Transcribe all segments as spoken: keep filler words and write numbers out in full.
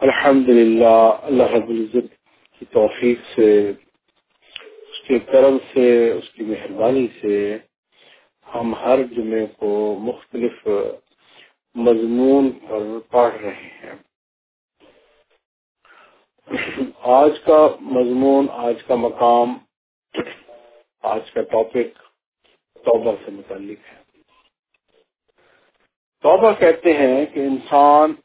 الحمدللہ اللہ رب العزت کی توفیق سے، اس کے کرم سے، اس کی مہربانی سے ہم ہر جمعے کو مختلف مضمون پر پڑھ رہے ہیں۔ آج کا مضمون، آج کا مقام، آج کا ٹاپک توبہ سے متعلق ہے۔ توبہ کہتے ہیں کہ انسان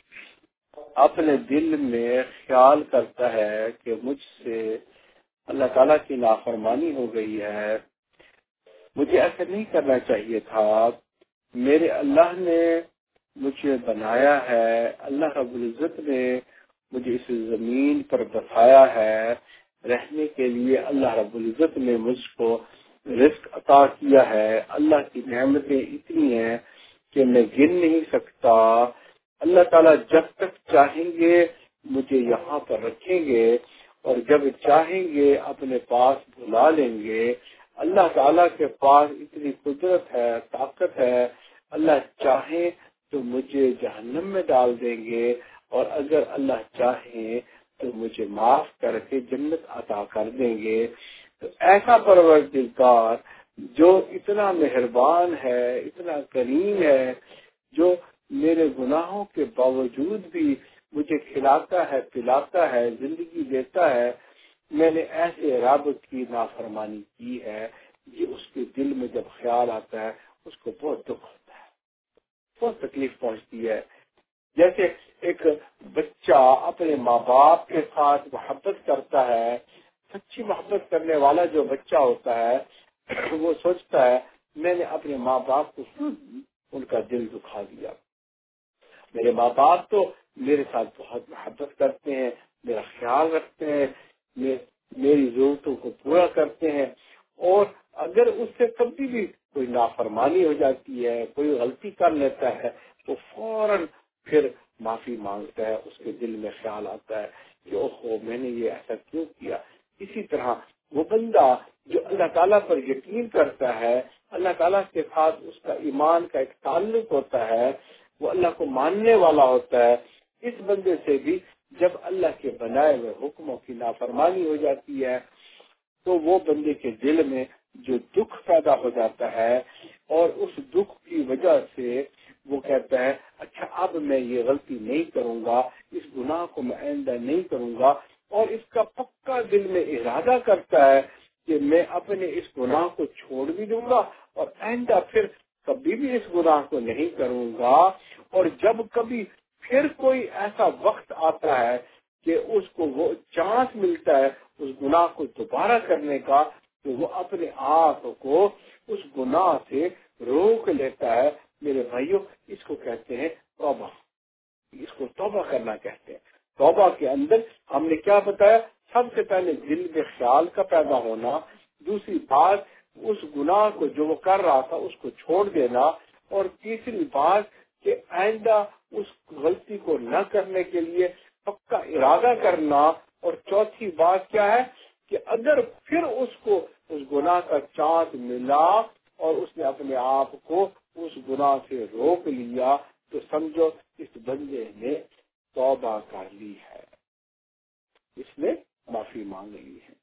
اپنے دل میں خیال کرتا ہے کہ مجھ سے اللہ تعالیٰ کی نافرمانی ہو گئی ہے، مجھے ایسا نہیں کرنا چاہیے تھا، میرے اللہ نے مجھے بنایا ہے، اللہ رب العزت نے مجھے اس زمین پر بسایا ہے رہنے کے لیے، اللہ رب العزت نے مجھ کو رزق عطا کیا ہے، اللہ کی نعمتیں اتنی ہیں کہ میں گن نہیں سکتا۔ اللہ تعالیٰ جب تک چاہیں گے مجھے یہاں پر رکھیں گے اور جب چاہیں گے اپنے پاس بلا لیں گے۔ اللہ تعالیٰ کے پاس اتنی قدرت ہے، طاقت ہے، اللہ چاہیں تو مجھے جہنم میں ڈال دیں گے اور اگر اللہ چاہیں تو مجھے معاف کر کے جنت عطا کر دیں گے۔ تو ایسا پروردگار جو اتنا مہربان ہے، اتنا کریم ہے، جو میرے گناہوں کے باوجود بھی مجھے کھلاتا ہے، پلاتا ہے، زندگی دیتا ہے، میں نے ایسے رب کی نافرمانی کی ہے، یہ اس کے دل میں جب خیال آتا ہے اس کو بہت دکھ ہوتا ہے، بہت تکلیف پہنچتی ہے۔ جیسے ایک بچہ اپنے ماں باپ کے ساتھ محبت کرتا ہے، سچی محبت کرنے والا جو بچہ ہوتا ہے وہ سوچتا ہے میں نے اپنے ماں باپ کو ان کا دل دکھا دیا، میرے ماں باپ تو میرے ساتھ بہت محبت کرتے ہیں، میرا خیال رکھتے ہیں، میری ضرورتوں کو پورا کرتے ہیں، اور اگر اس سے کبھی بھی کوئی نافرمانی ہو جاتی ہے، کوئی غلطی کر لیتا ہے تو فوراً پھر معافی مانگتا ہے، اس کے دل میں خیال آتا ہے کہ اوہو میں نے یہ ایسا کیوں کیا۔ اسی طرح وہ بندہ جو اللہ تعالیٰ پر یقین کرتا ہے، اللہ تعالیٰ کے ساتھ اس کا ایمان کا ایک تعلق ہوتا ہے، وہ اللہ کو ماننے والا ہوتا ہے، اس بندے سے بھی جب اللہ کے بنائے ہوئے حکموں کی نافرمانی ہو جاتی ہے تو وہ بندے کے دل میں جو دکھ پیدا ہو جاتا ہے اور اس دکھ کی وجہ سے وہ کہتا ہے اچھا اب میں یہ غلطی نہیں کروں گا، اس گناہ کو میں آئندہ نہیں کروں گا، اور اس کا پکا دل میں ارادہ کرتا ہے کہ میں اپنے اس گناہ کو چھوڑ بھی دوں گا اور آئندہ پھر کبھی بھی اس گناہ کو نہیں کروں گا۔ اور جب کبھی پھر کوئی ایسا وقت آتا ہے کہ اس کو وہ چانس ملتا ہے اس گناہ کو دوبارہ کرنے کا تو وہ اپنے آپ کو اس گناہ سے روک لیتا ہے۔ میرے بھائیوں، اس کو کہتے ہیں توبہ، اس کو توبہ کرنا کہتے ہیں۔ توبہ کے اندر ہم نے کیا بتایا؟ سب سے پہلے دل میں خیال کا پیدا ہونا، دوسری بات اس گناہ کو جو وہ کر رہا تھا اس کو چھوڑ دینا، اور تیسری بات کہ آئندہ اس غلطی کو نہ کرنے کے لیے پکا ارادہ کرنا، اور چوتھی بات کیا ہے کہ اگر پھر اس کو اس گناہ کا چانس ملا اور اس نے اپنے آپ کو اس گناہ سے روک لیا تو سمجھو اس بندے نے توبہ کر لی ہے، اس نے معافی مانگ لی ہے۔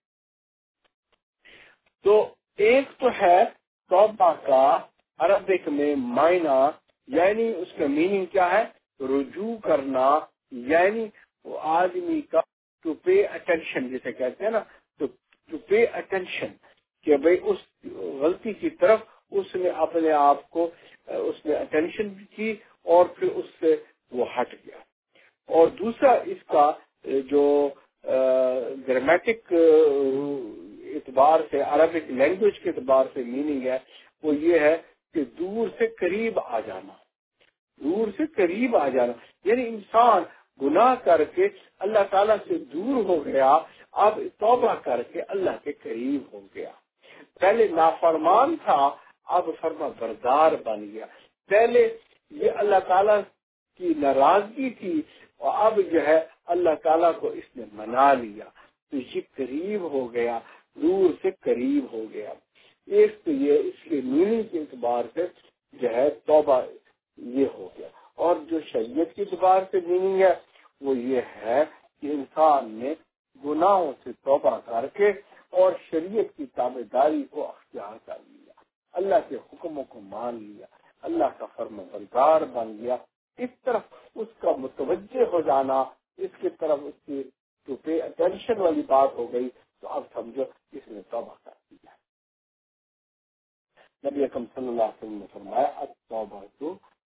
تو ایک تو ہے توبہ کا عربک میں معنی، یعنی اس کا میننگ کیا ہے؟ رجوع کرنا، یعنی وہ آدمی کا ٹو پے اٹینشن جسے کہتے ہیں نا، تو ٹو پے اٹینشن کہ بھئی اس غلطی کی طرف اس نے اپنے آپ کو اس نے اٹینشن کی اور پھر اس سے وہ ہٹ گیا۔ اور دوسرا اس کا جو گرامیٹک اعتبار سے، عربک لینگویج کے اعتبار سے میننگ ہے وہ یہ ہے کہ دور سے قریب آ جانا، دور سے قریب آ جانا، یعنی انسان گناہ کر کے اللہ تعالیٰ سے دور ہو گیا، اب توبہ کر کے اللہ کے قریب ہو گیا۔ پہلے نافرمان تھا، اب فرما بردار بن گیا۔ پہلے یہ اللہ تعالیٰ کی ناراضگی تھی اور اب جو ہے اللہ تعالیٰ کو اس نے منا لیا، تو یہ قریب ہو گیا، دور سے قریب ہو گیا۔ ایک تو یہ اس کے میننگ کے اعتبار سے جو ہے توبہ یہ ہو گیا، اور جو شریعت کے اعتبار سے میننگ ہے وہ یہ ہے کہ انسان نے گناہوں سے توبہ کر کے اور شریعت کی تابع داری کو اختیار کر لیا، اللہ کے حکموں کو مان لیا، اللہ کا فرم بردار بن گیا، اس طرف اس کا متوجہ ہو جانا، اس کی طرف اس کی جو پے اٹینشن والی بات ہو گئی، تو اب سمجھو اس نے توبہ کر دیا۔ نبی اکرم صلی اللہ علیہ وسلم نے فرمایا التوبہ تو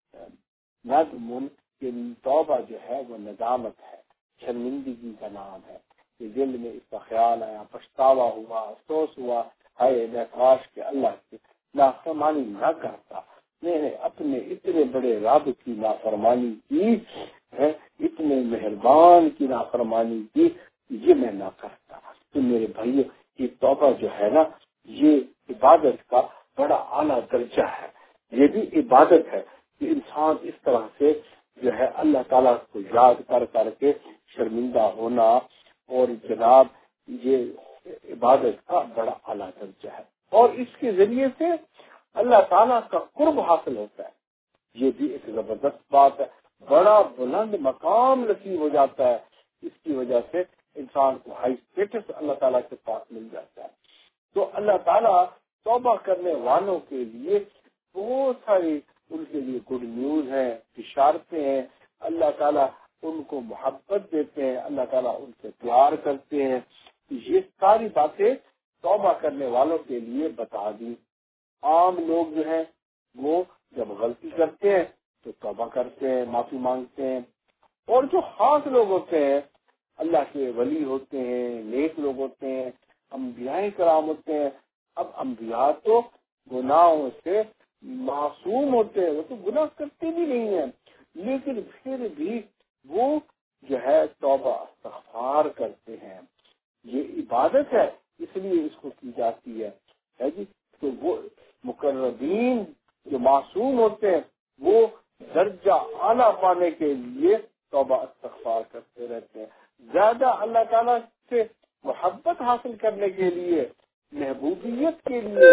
ندم، کہ توبہ جو ہے وہ ندامت ہے، شرمندگی کا نام ہے، کہ دل میں اس کا خیال آیا، پچھتاوا ہوا، افسوس ہوا، ہائے میں کاش کہ اللہ کی نافرمانی نہ کرتا، میں نے اپنے اتنے بڑے رب کی نافرمانی کی ہے، اتنے مہربان کی نافرمانی کی، یہ میں نہ کرتا۔ تو میرے بھائیو، یہ توبہ جو ہے نا، یہ عبادت کا بڑا اعلیٰ درجہ ہے، یہ بھی عبادت ہے کہ انسان اس طرح سے جو ہے اللہ تعالیٰ کو یاد کر کر کے شرمندہ ہونا، اور جناب یہ عبادت کا بڑا اعلیٰ درجہ ہے، اور اس کے ذریعے سے اللہ تعالیٰ کا قرب حاصل ہوتا ہے، یہ بھی ایک زبردست بات ہے، بڑا بلند مقام نصیب ہو جاتا ہے، اس کی وجہ سے انسان کو ہائی اسٹیٹس اللہ تعالیٰ کے پاس مل جاتا ہے۔ تو اللہ تعالیٰ توبہ کرنے والوں کے لیے بہت ساری ان کے لیے گڈ نیوز ہیں، بشارتیں ہیں، اللہ تعالیٰ ان کو محبت دیتے ہیں، اللہ تعالیٰ ان سے پیار کرتے ہیں، یہ ساری باتیں توبہ کرنے والوں کے لیے بتا دی۔ عام لوگ جو ہیں وہ جب غلطی کرتے ہیں تو توبہ کرتے ہیں، معافی مانگتے ہیں، اور جو خاص لوگ ہوتے ہیں، اللہ کے ولی ہوتے ہیں، نیک لوگ ہوتے ہیں، انبیاء کرام ہوتے ہیں۔ اب انبیاء تو گناہوں سے معصوم ہوتے ہیں، وہ تو گناہ کرتے بھی نہیں ہیں، لیکن پھر بھی وہ جو ہے توبہ استغفار کرتے ہیں۔ یہ عبادت ہے، اس لیے اس کو کی جاتی ہے ہے جی۔ تو وہ مقربین جو معصوم ہوتے ہیں وہ درجہ اعلیٰ پانے کے لیے توبہ استغفار کرتے رہتے ہیں، زیادہ اللہ تعالیٰ سے محبت حاصل کرنے کے لیے، محبوبیت کے لیے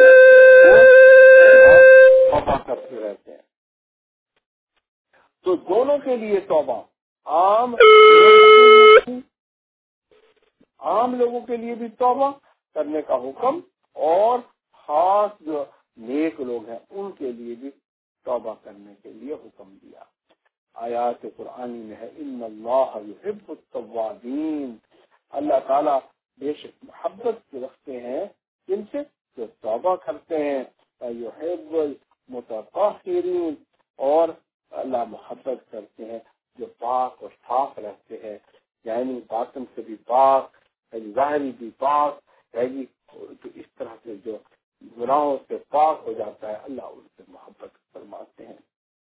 توبہ کرتے رہتے ہیں۔ تو دونوں کے لیے توبہ، عام عام لوگوں کے لیے بھی توبہ کرنے کا حکم، اور خاص جو نیک لوگ ہیں ان کے لیے بھی توبہ کرنے کے لیے حکم دیا۔ آیات قرآنی میں ہے ان اللہ یحب التوابین، اللہ تعالیٰ بے شک محبت رکھتے ہیں جن سے جو توبہ کرتے ہیں، یحب المتطہرین، اور اللہ محبت کرتے ہیں جو پاک اور صاف رہتے ہیں، یعنی باطن سے بھی پاک، ظاہری بھی پاک ہے جی۔ تو اس طرح سے جو گناہوں سے پاک ہو جاتا ہے، اللہ ان سے محبت فرماتے ہیں۔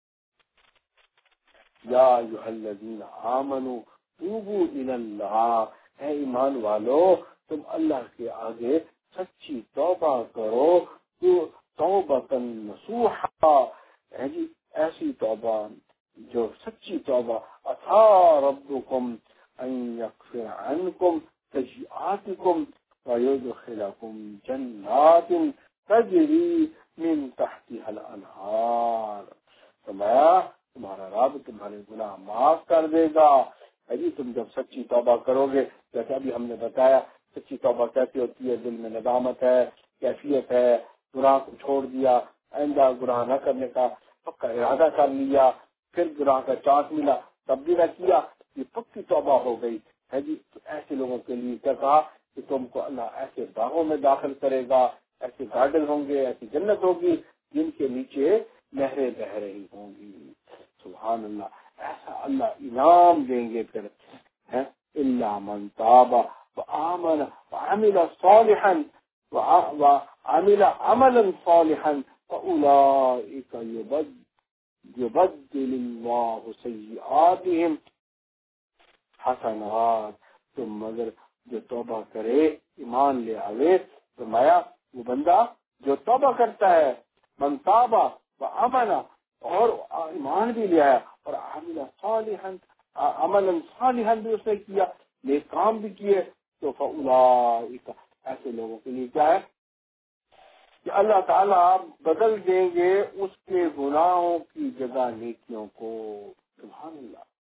یا ایھا الذین آمنوا توبوا الی اللہ، اے ایمان والو تم اللہ کے آگے سچی توبہ کرو، تو توبۃ نصوحا ہے جی، ایسی توبہ جو سچی توبہ، عسیٰ ربکم ان یغفر عنکم سیئاتکم ویدخلکم جنات تجری من تحتها الانہار، فرمایا تمہارا رب تمہارے گناہ معاف کر دے گا۔ جی تم جب سچی توبہ کرو گے، جیسے ابھی ہم نے بتایا سچی توبہ کیسی ہوتی ہے، دل میں ندامت ہے، کیفیت ہے، گناہ کو چھوڑ دیا، آئندہ گناہ نہ کرنے کا پکا ارادہ کر لیا، پھر گناہ کا چانس ملا تب بھی نہ کیا، یہ پکی توبہ ہو گئی ہے جی۔ تو ایسے لوگوں کے لیے کیا کہا کہ تم کو اللہ ایسے باغوں میں داخل کرے گا، ایسے گارڈن ہوں گے، ایسی جنت ہوگی جن کے نیچے نہریں بہ رہی ہوں گی۔ سبحان اللہ، ایسا اللہ انعام دیں گے پھر ہے۔ الا من تاب وآمن وعمل صالحا وعمل عملا صالحا فاولئک یبدل اللہ سیئاتہم حسنات، تو مگر جو توبہ کرے، ایمان لے آوے، فرمایا وہ بندہ جو توبہ کرتا ہے، من تاب وآمن، اور ایمان بھی لے آیا، اور عمل صالحا، عملا صالحا بھی اس نے کیا، نیک کام بھی کیے، تو فاولئک، ایسے لوگوں کے لیے کیا ہے کہ اللہ تعالیٰ بدل دیں گے اس کے گناہوں کی جگہ نیکیوں کو۔ سبحان اللہ،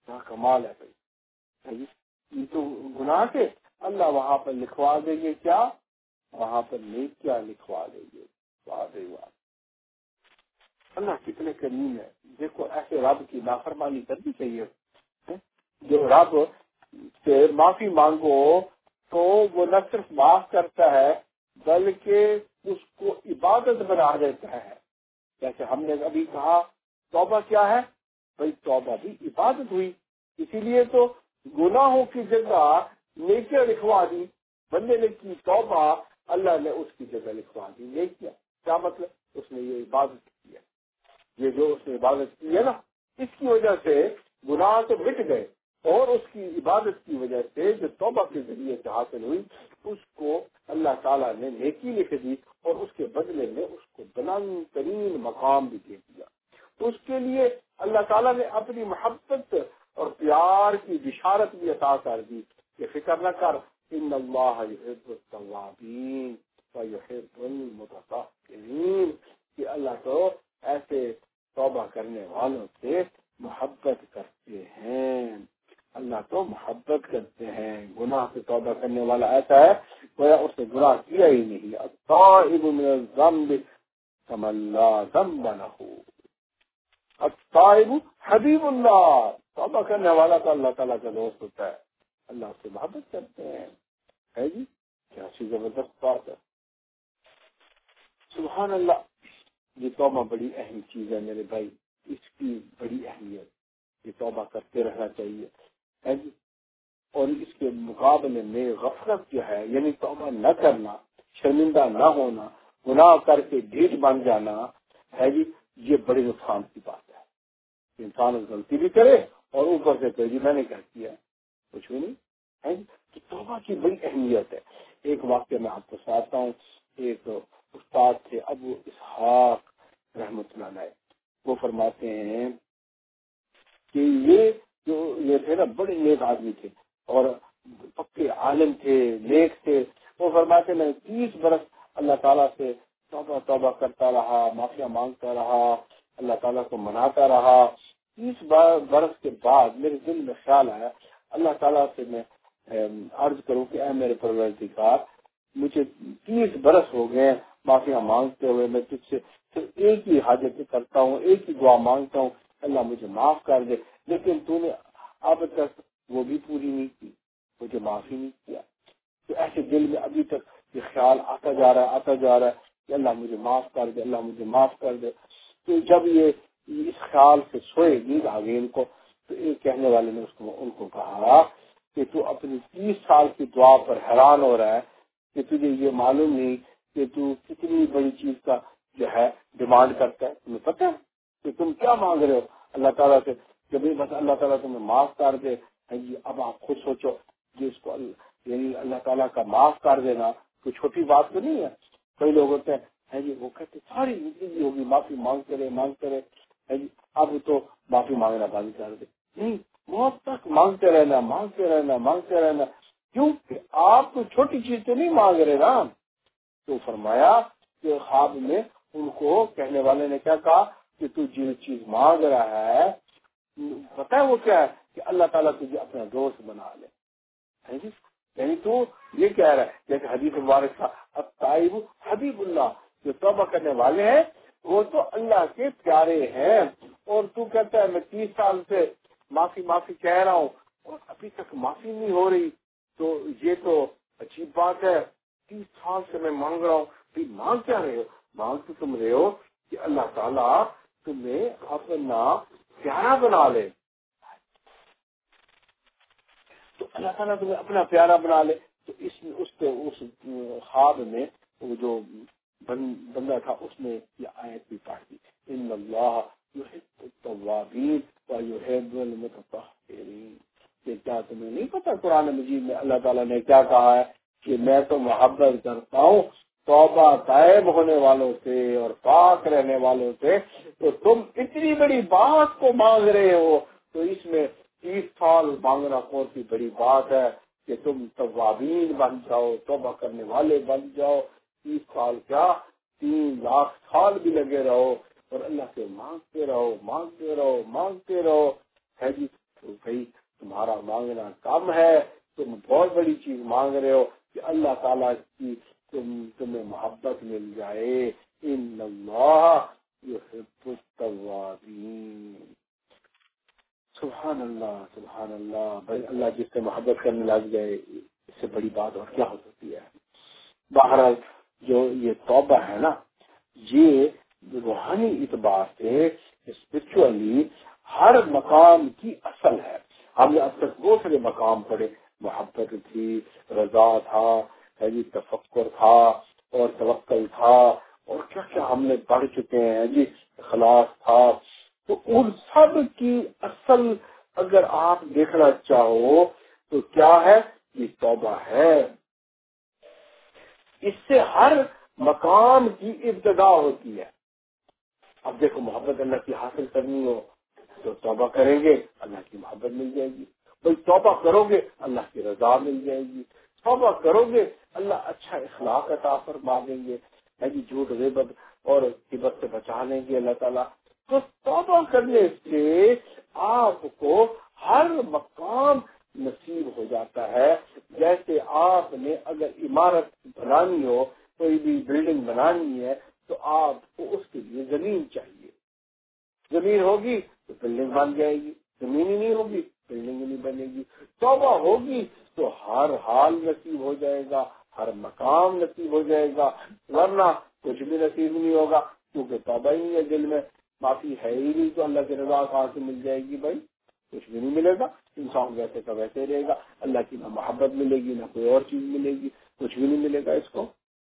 کیا کمال ہے بھائی. یہ تو گناہ کے اللہ وہاں پر لکھوا دیں گے کیا؟ وہاں پر نیک کیا لکھوا دیں گے. واہ واہ، اللہ کتنے کریم ہے. دیکھو ایسے رب کی نافرمانی کرنی چاہیے. جو رب سے معافی مانگو تو وہ نہ صرف معاف کرتا ہے بلکہ اس کو عبادت بنا دیتا ہے. جیسے ہم نے ابھی کہا توبہ کیا ہے بھائی؟ توبہ بھی عبادت ہوئی. اسی لیے تو گناہوں کی جگہ نیکیاں لکھوا دی. بندے نے کی توبہ، اللہ نے اس کی جگہ لکھوا دی نیکیاں. کیا مطلب؟ اس نے یہ عبادت کی ہے. یہ جو اس نے عبادت کی ہے نا، اس کی وجہ سے گناہ تو مٹ گئے، اور اس کی عبادت کی وجہ سے جو توبہ کے ذریعے سے حاصل ہوئی اس کو اللہ تعالیٰ نے نیکی لکھ دی، اور اس کے بدلے میں اس کو بلند ترین مقام بھی دے دیا. تو اس کے لیے اللہ تعالیٰ نے اپنی محبت اور پیار کی بشارت بھی عطا کر دی کہ فکر نہ کر، ان اللہ یحب التوابین ویحب المتطہرین، کہ اللہ تو ایسے توبہ کرنے والوں سے محبت کرتے ہیں. اللہ تو محبت کرتے ہیں. گناہ سے توبہ کرنے والا ایسا ہے گویا اس نے گناہ کیا ہی نہیں. التائب من الذنب کمن لا ذنب لہ. التائب حبیب اللہ، توبہ کرنے والا تو اللہ تعالیٰ کا دوست ہوتا ہے. اللہ سے محبت کرتے ہیں. ہے جی کیا سی زبردست بات ہے. سبحان اللہ. یہ توبہ بڑی اہم چیز ہے میرے بھائی، اس کی بڑی اہمیت. یہ توبہ کرتے رہنا چاہیے ہے جی. اور اس کے مقابلے میں غفلت جو ہے، یعنی توبہ نہ کرنا، شرمندہ نہ ہونا، گناہ کر کے ڈھیٹ بن جانا ہے جی، یہ بڑے نقصان کی بات ہے. انسان غلطی بھی کرے اور اوپر سے کہ جی میں نے کیا کیا، کچھ بھی نہیں ہے جی. تو توبہ کی بڑی اہمیت ہے. ایک واقعہ میں آپ کو سناتا ہوں. ایک استاد تھے ابو اسحاق رحمۃ اللہ علیہ. وہ فرماتے ہیں کہ یہ جو یہ تھے نا بڑے نیک آدمی تھے اور پکے عالم تھے، نیک تھے. وہ فرماتے میں تیس برس اللہ تعالیٰ سے توبہ توبہ کرتا رہا، معافیاں مانگتا رہا، اللہ تعالیٰ کو مناتا رہا. تیس برس کے بعد میرے دل میں خیال آیا اللہ تعالیٰ سے میں عرض کروں کہ اے میرے پروردگار، مجھے تیس برس ہو گئے معافیاں مانگتے ہوئے، میں تجھ سے صرف ایک ہی حاجت کرتا ہوں، ایک ہی دعا مانگتا ہوں، اللہ مجھے معاف کر دے، لیکن تو نے اب تک وہ بھی پوری نہیں کی، مجھے معافی نہیں کیا. تو ایسے دل میں ابھی تک یہ خیال آتا جا رہا ہے آتا جا رہا ہے کہ اللہ مجھے معاف کر دے، اللہ مجھے معاف کر دے. تو جب یہ اس خیال سے سوئے نیند آ گئی ان کو، تو ایک کہنے والے نے اس کو ان کو کہا کہ تو اپنی تیس سال کی دعا پر حیران ہو رہا ہے کہ تجھے یہ معلوم نہیں کہ تو کتنی بڑی چیز کا جو ہے ڈیمانڈ کرتا ہے. تمہیں پتہ ہے کہ تم کیا مانگ رہے ہو اللہ تعالیٰ سے کہ بھائی بس اللہ تعالیٰ تمہیں معاف کر دے. جی اب آپ خود سوچو کہ اس کو یعنی اللہ تعالیٰ کا معاف کر دینا کوئی چھوٹی بات تو نہیں ہے. کئی لوگ ہوتے ہیں جی وہ کہتے ساری زندگی ہوگی معافی مانگتے رہے مانگتے رہے جی، اب تو معافی مانگنا بند کر دے. نہیں، موت تک مانگتے رہنا مانگتے رہنا مانگتے رہنا. کیوں کہ آپ کوئی چھوٹی چیز تو نہیں مانگ رہے نا. تو فرمایا کہ خواب میں ان کو کہنے والے نے کیا کہا کہ تو جو چیز مانگ رہا ہے پتہ ہے وہ کیا ہے کہ اللہ تعالیٰ تجھے اپنا دوست بنا لے. یعنی تو یہ کہہ رہا ہے جیسے حدیث مبارک تھا التائب حبیب اللہ، جو توبہ کرنے والے ہیں وہ تو اللہ کے پیارے ہیں. اور تو کہتا ہے میں تیس سال سے معافی معافی کہہ رہا ہوں اور ابھی تک معافی نہیں ہو رہی، تو یہ تو عجیب بات ہے. تیس سال سے میں مانگ رہا ہوں، بھی مانگ کیا رہے ہو؟ مانگ تو تم رہے ہو کہ اللہ تعالیٰ تمہیں اپنا پیارا بنا لے. تو اللہ تعالیٰ تمہیں اپنا پیارا بنا لے. تو اس اس کے اس خواب میں وہ جو بندہ تھا اس نے یہ آیت بھی پڑھ دی، ان اللہ یحب التوابین ویحب المتطہرین. کہ کیا تمہیں نہیں پتا قرآن مجید میں اللہ تعالیٰ نے کیا کہا ہے کہ میں تو محبت کرتا ہوں توبہ طائب ہونے والوں سے اور پاک رہنے والوں سے. تو تم اتنی بڑی بات کو مانگ رہے ہو، تو اس میں تیس سال مانگنا کون سی بڑی بات ہے کہ تم توابین بن جاؤ، توبہ کرنے والے بن جاؤ. تیس سال کیا تین لاکھ سال بھی لگے رہو اور اللہ سے مانگتے رہو مانگتے رہو مانگتے رہو ہے جی. تو بھائی تمہارا مانگنا کم ہے، تم بہت بڑی چیز مانگ رہے ہو کہ اللہ تعالیٰ کی تم تمہیں محبت مل جائے. ان اللہ یحب التوابین. سبحان اللہ سبحان اللہ. بھائی اللہ جس سے محبت کرنے لگ جائے اس سے بڑی بات اور کیا ہو سکتی ہے. بہرحال جو یہ توبہ ہے نا، یہ روحانی اعتبار سے اسپرچولی ہر مقام کی اصل ہے. ہم نے اب تک بہت سارے مقام پڑھے، محبت تھی، رضا تھا، جی تفکر تھا اور توکل تھا اور کیا کیا ہم نے پڑھ چکے ہیں جی، اخلاص تھا. تو ان سب کی اصل اگر آپ دیکھنا چاہو تو کیا ہے؟ یہ توبہ ہے. اس سے ہر مقام کی ابتدا ہوتی ہے. اب دیکھو محبت اللہ کی حاصل کرنی ہو تو توبہ کریں گے، اللہ کی محبت مل جائے گی. بھائی توبہ کرو گے اللہ کی رضا مل جائے گی. توبہ کرو گے اللہ اچھا اخلاق عطا فرما دیں گے، جی جھوٹ غیبت اور غیبت سے بچا لیں گے اللہ تعالیٰ. تو توبہ کرنے سے آپ کو ہر مقام نصیب ہو جاتا ہے. جیسے آپ نے اگر عمارت بنانی ہو، کوئی بھی بلڈنگ بنانی ہے تو آپ کو اس کے لیے زمین چاہیے. زمین ہوگی تو بلڈنگ بن جائے گی، زمین ہی نہیں ہوگی بلڈنگ ہی نہیں بنے گی. توبہ ہوگی تو ہر حال نصیب ہو جائے گا، ہر مقام نصیب ہو جائے گا. ورنہ کچھ بھی نصیب نہیں ہوگا کیونکہ توبہ ہی ہے دل میں، معافی ہے ہی نہیں تو اللہ کی رضا کہاں سے مل جائے گی. بھائی کچھ بھی نہیں ملے گا. انسان ویسے کا ویسے رہے گا. اللہ کی نہ محبت ملے گی نہ کوئی اور چیز ملے گی، کچھ بھی نہیں ملے گا اس کو.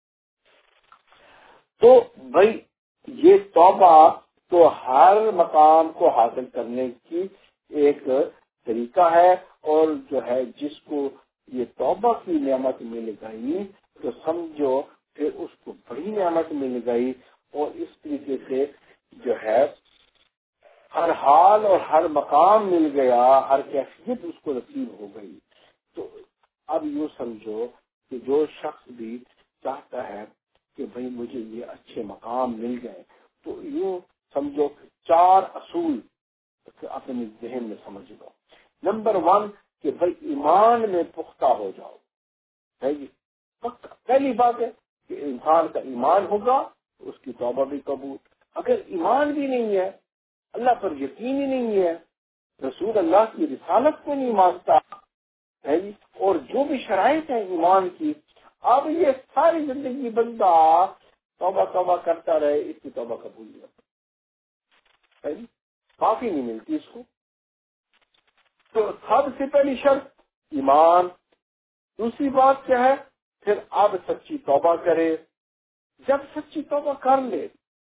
تو بھائی یہ توبہ تو ہر مقام کو حاصل کرنے کی ایک طریقہ ہے. اور جو ہے جس کو یہ توبہ کی نعمت مل گئی تو سمجھو پھر اس کو بڑی نعمت مل گئی. اور اس طریقے سے جو ہے ہر حال اور ہر مقام مل گیا، ہر کیفیت اس کو نصیب ہو گئی. تو اب یوں سمجھو کہ جو شخص بھی چاہتا ہے کہ بھئی مجھے یہ اچھے مقام مل گئے تو یوں سمجھو چار اصول اپنے ذہن میں سمجھ لو. نمبر ون کہ بھئی ایمان میں پختہ ہو جاؤ. ہے جی پہلی بات ہے کہ انسان کا ایمان ہوگا تو اس کی توبہ بھی قبول. اگر ایمان بھی نہیں ہے، اللہ پر یقین ہی نہیں ہے، رسول اللہ کی رسالت کو نہیں مانتا ہے جی، اور جو بھی شرائط ہیں ایمان کی، اب یہ ساری زندگی بندہ توبہ توبہ کرتا رہے، اس کی توبہ قبول نہیں ہوتی ہے جی، معافی نہیں ملتی اس کو. تو سب سے پہلی شرط ایمان. دوسری بات کیا ہے؟ پھر اب سچی توبہ کرے. جب سچی توبہ کر لے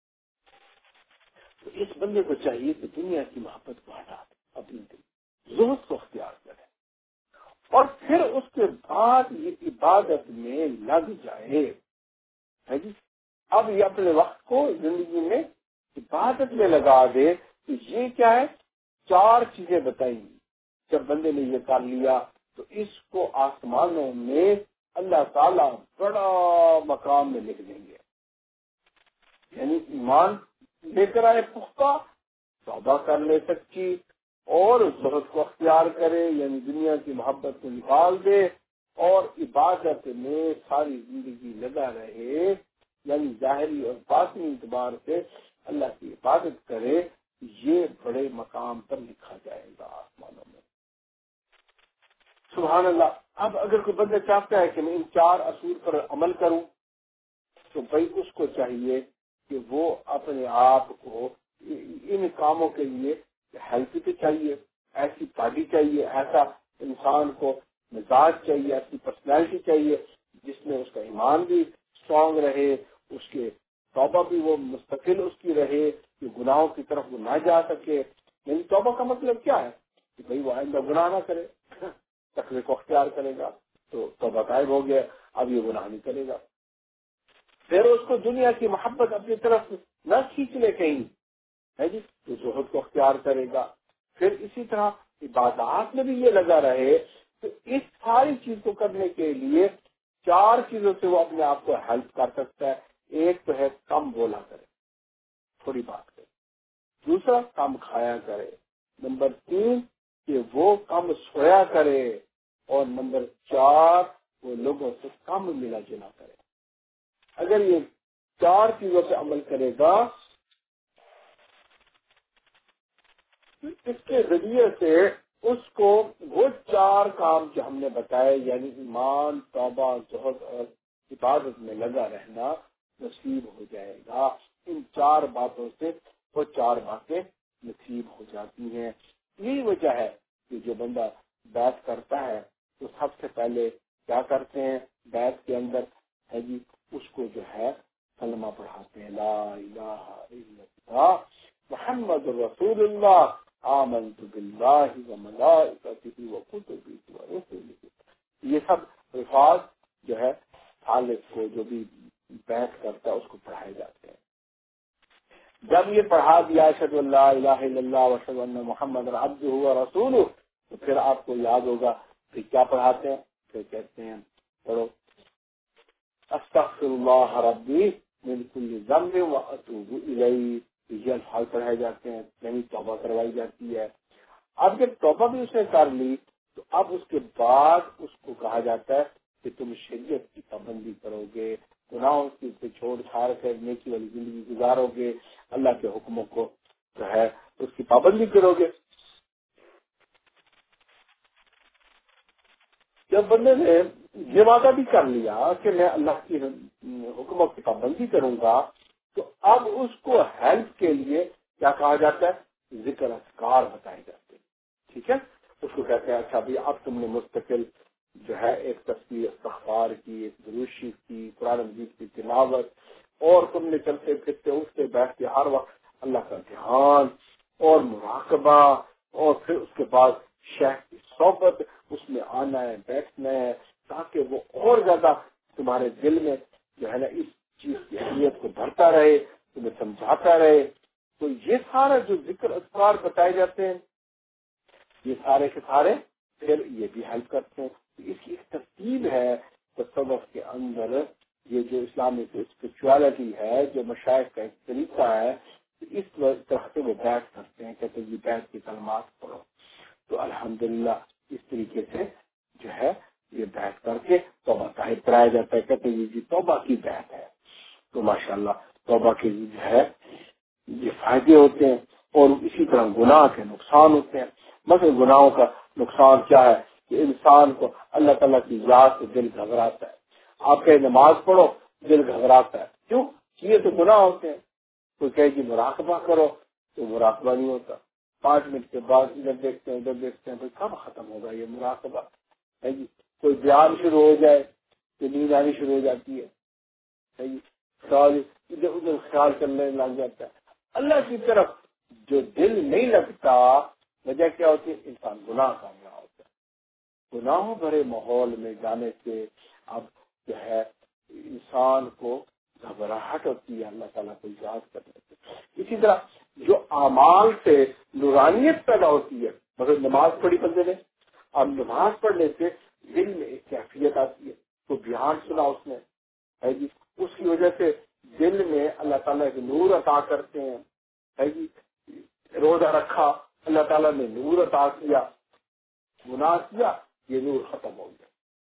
تو اس بندے کو چاہیے کہ دنیا کی محبت کو ہٹا دے، اپنی دل زہد کو اختیار کرے اور پھر اس کے بعد یہ عبادت میں لگ جائے. ہے جی اب یہ اپنے وقت کو زندگی میں عبادت میں لگا دے. تو یہ کیا ہے؟ چار چیزیں بتائیں. جب بندے نے یہ کر لیا تو اس کو آسمانوں میں اللہ تعالیٰ بڑا مقام میں لکھ دیں گے. یعنی ایمان لے کر آئے پختہ، توبہ کر لے سچی اور زہد کو اختیار کرے یعنی دنیا کی محبت کو نکال دے اور عبادت میں ساری زندگی لگا رہے یعنی ظاہری اور باطنی اعتبار سے اللہ کی عبادت کرے. یہ بڑے مقام پر لکھا جائے گا آسمانوں میں. سبحان اللہ. اب اگر کوئی بندہ چاہتا ہے کہ میں ان چار اصول پر عمل کروں تو بھائی اس کو چاہیے کہ وہ اپنے آپ کو ان کاموں کے لیے ہیلتھ بھی چاہیے، ایسی باڈی چاہیے، ایسا انسان کو مزاج چاہیے، ایسی پرسنالٹی چاہیے جس میں اس کا ایمان بھی اسٹرانگ رہے، اس کے توبہ بھی وہ مستقل اس کی رہے کہ گناہوں کی طرف وہ نہ جا سکے. یعنی توبہ کا مطلب کیا ہے کہ بھائی وہ آئندہ گناہ نہ کرے، تقوی کو اختیار کرے گا تو توبہ غائب ہو گیا، اب یہ گناہ نہیں کرے گا. پھر اس کو دنیا کی محبت اپنی طرف نہ کھینچ لے کہیں ہے جی تو زہد کو اختیار کرے گا. پھر اسی طرح عبادات میں بھی یہ لگا رہے. تو اس ساری چیز کو کرنے کے لیے چار چیزوں سے وہ اپنے آپ کو ہیلپ کر سکتا ہے. ایک تو ہے کم بولا کرے، تھوڑی بات کرے. دوسرا کم کھایا کرے. نمبر تین کہ وہ کم سویا کرے، اور نمبر چار وہ لوگوں سے کم ملا جلا کرے۔ اگر یہ چار چیزوں پہ عمل کرے گا، اس کے ذریعے سے اس کو وہ چار کام جو ہم نے بتائے، یعنی ایمان، توبہ، زہد اور عبادت میں لگا رہنا نصیب ہو جائے گا۔ ان چار باتوں سے وہ چار باتیں نصیب ہو جاتی ہیں۔ یہی وجہ ہے کہ جو بندہ بیعت کرتا ہے تو سب سے پہلے کیا کرتے ہیں؟ بیعت کے اندر ہے جی اس کو جو ہے کلمہ پڑھاتے ہیں، لا الہ الا اللہ محمد رسول اللہ آمنت باللہ وملائکتہ وکتبہ ورسلہ۔ یہ سب الفاظ جو ہے خالق کو جو بھی بیعت کرتا ہے اس کو پڑھائے جاتے ہیں۔ جب یہ پڑھا دیا اشہد ان لا الہ الا اللہ واشہد ان محمد عبدہ ورسولہ، تو پھر آپ کو یاد ہوگا کہ کیا پڑھاتے ہیں؟ پھر کہتے ہیں پڑھو استغفر اللہ ربی من کل ذنب واتوب الیہ۔ یہ الفاظ پڑھائے جاتے ہیں، یعنی توبہ کروائی جاتی ہے۔ اب جب توبہ بھی اس نے کر لی تو اب اس کے بعد اس کو کہا جاتا ہے کہ تم شریعت کی پابندی کرو گے، گناہوں سے چھوڑ چھاڑ کر نیکی والی زندگی گزارو گے، اللہ کے حکموں کو جو ہے اس کی پابندی کرو گے۔ جب بندے نے یہ وعدہ بھی کر لیا کہ میں اللہ کی حکموں کی پابندی کروں گا، تو اب اس کو ہیلپ کے لیے کیا کہا جاتا ہے؟ ذکر اذکار بتائے جاتے ہیں، ٹھیک ہے؟ اس کو کہتے ہیں اچھا بھی اب تم نے مستقل جو ہے ایک تسبیح استغفار کی، ایک درود شریف کی، قرآن مجید کی تلاوت، اور تم نے چلتے پھرتے اٹھتے بیٹھتے ہر وقت اللہ کا دھیان اور مراقبہ، اور پھر اس کے بعد شیخ کی صحبت، اس میں آنا ہے بیٹھنا ہے، تاکہ وہ اور زیادہ تمہارے دل میں جو ہے نا اس چیز کی اہمیت کو بھرتا رہے، تمہیں سمجھاتا رہے۔ تو یہ سارا جو ذکر اذکار بتائے جاتے ہیں، یہ سارے کے سارے پھر یہ بھی ہیلپ کرتے ہیں۔ اس کی ایک ترتیب ہے تصوف کے اندر، یہ جو اسلامک اسپرچوالٹی ہے، جو مشائخ کا ایک طریقہ ہے، اس طرح سے وہ بیعت کرتے ہیں، کہتے ہیں یہ بیعت کی کلمات پڑھو۔ تو الحمدللہ اس طریقے سے جو ہے یہ بیعت کر کے توبہ کا کرایا جاتا ہے، کہتے ہیں یہ توبہ کی بیعت ہے۔ تو ماشاءاللہ توبہ کے جو ہے یہ فائدے ہوتے ہیں، اور اسی طرح گناہ کے نقصان ہوتے ہیں۔ مثلا گناہوں کا نقصان کیا ہے کہ انسان کو اللہ تعالیٰ کی یاد سے دل گھبراتا ہے۔ آپ کہیں نماز پڑھو، دل گھبراتا ہے، کیوں؟ یہ تو گناہ ہوتے ہیں۔ کوئی کہے کہ مراقبہ کرو تو مراقبہ نہیں ہوتا، پانچ منٹ کے بعد ادھر دیکھتے ہیں ادھر دیکھتے ہیں، کب ختم ہوگا یہ مراقبہ ہے جی؟ کوئی بیان شروع ہو جائے تو نیند آنی شروع ہو جاتی ہے جی، خیال ادھر ادھر خیال کرنے لگ جاتا ہے۔ اللہ کی طرف جو دل نہیں لگتا، وجہ کیا ہوتی ہے؟ انسان گناہ کر رہا ہوتا ہے۔ گناہوں بھرے ماحول میں جانے سے اب جو ہے انسان کو گھبراہٹ ہوتی ہے اللہ تعالیٰ کو یاد کرنے سے۔ اسی طرح جو اعمال سے نورانیت پیدا ہوتی ہے، مگر نماز پڑھی بندے نے، اب نماز پڑھنے سے دل میں ایک کیفیت آتی ہے، تو بیان سنا اس نے ہے جی، اس کی وجہ سے دل میں اللہ تعالیٰ کے نور عطا کرتے ہیں ہے جی۔ روزہ رکھا، اللہ تعالیٰ نے نور عطا کیا، گناہ کیا، یہ نور ختم ہو گیا۔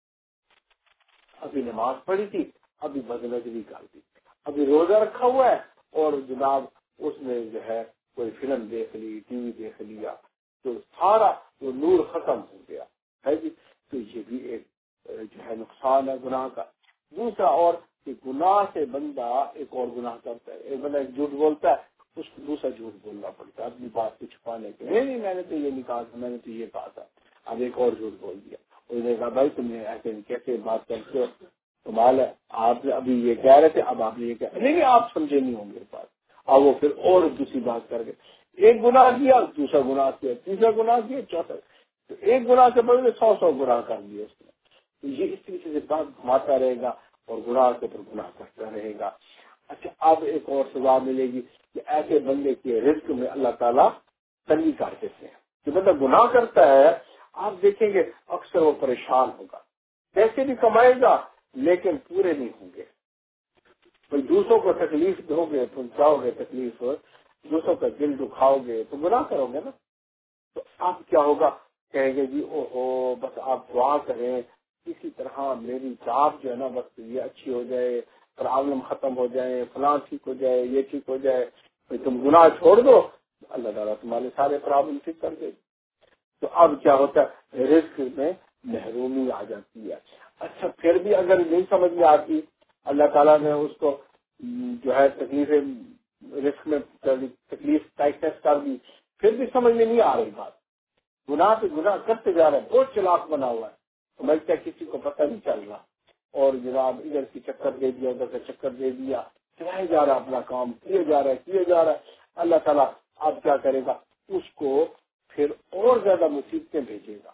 ابھی نماز پڑھی تھی، ابھی بدنظری کر دی، ابھی روزہ رکھا ہوا ہے اور جناب اس نے جو ہے کوئی فلم دیکھ لی، ٹی وی دیکھ لیا، تو سارا وہ نور ختم ہو گیا ہے جی۔ تو یہ بھی ایک جو ہے نقصان ہے گناہ کا۔ دوسرا اور کہ گناہ سے بندہ ایک اور گناہ کرتا ہے، ایک بندہ ایک جھوٹ بولتا ہے، اس کو دوسرا جھوٹ بولنا پڑتا ہے اپنی بات کو چھپانے کے لیے، نہیں میں نے تو یہ نہیں کہا تھا، میں نے تو یہ کہا تھا، اب ایک اور جھوٹ بول دیا۔ اس نے کہا بھائی تم نے ایسے کیسے بات کرتے ہو، کمال ہے، آپ ابھی یہ کہہ رہے تھے اب آپ نے یہ کہہ رہے، نہیں آپ سمجھے نہیں ہوں گے بات، اب وہ پھر اور دوسری بات کر کے ایک گناہ کیا، دوسرا گناہ کیا، تیسرا گناہ کیا، چوتھا، تو ایک گناہ سے بدلے سو سو گناہ کر دیے اس نے۔ تو یہ اس طریقے سے بات گھماتا رہے گا اور گناہ کے اوپر گناہ کرتا رہے گا۔ اچھا اب ایک اور سزا ملے گی کہ ایسے بندے کے رزق میں اللہ تعالیٰ تنگی کر دیتے ہیں۔ جو بندہ گناہ کرتا ہے آپ دیکھیں گے اکثر وہ پریشان ہوگا، پیسے بھی کمائے گا لیکن پورے نہیں ہوں گے۔ کوئی دوسروں کو تکلیف دو گے، پہنچاؤ گے تکلیف، دوسروں کا دل دکھاؤ گے تو گناہ کرو گے نا۔ تو اب کیا ہوگا؟ کہیں گے جی او ہو بس آپ دعا کریں کسی طرح میری جاب جو ہے نا بس یہ اچھی ہو جائے، پرابلم ختم ہو جائے، فلاں ٹھیک ہو جائے، یہ ٹھیک ہو جائے، تم گناہ چھوڑ دو، اللہ تعالیٰ تمہارے سارے پرابلم ٹھیک کر دے. تو اب کیا ہوتا ہے، رزق میں محرومی آ جاتی ہے. اچھا پھر بھی اگر نہیں سمجھ میں آتی، اللہ تعالیٰ نے اس کو جو ہے تکلیف رزق میں تکلیف ٹائٹنس کر دی، پھر بھی سمجھ میں نہیں آ رہی بات، گناہ پہ گناہ کرتے جا رہے ہیں، بہت چلاک بنا ہوا ہے، سمجھتا کسی کو پتہ نہیں چل رہا، اور جناب ادھر کی چکر دے دیا ادھر کا چکر دے دیا، چلائے جا رہا اپنا کام، کیے جا رہا ہے کیے جا رہا ہے. اللہ تعالیٰ اب کیا کرے گا، اس کو پھر اور زیادہ مصیبتیں بھیجے گا،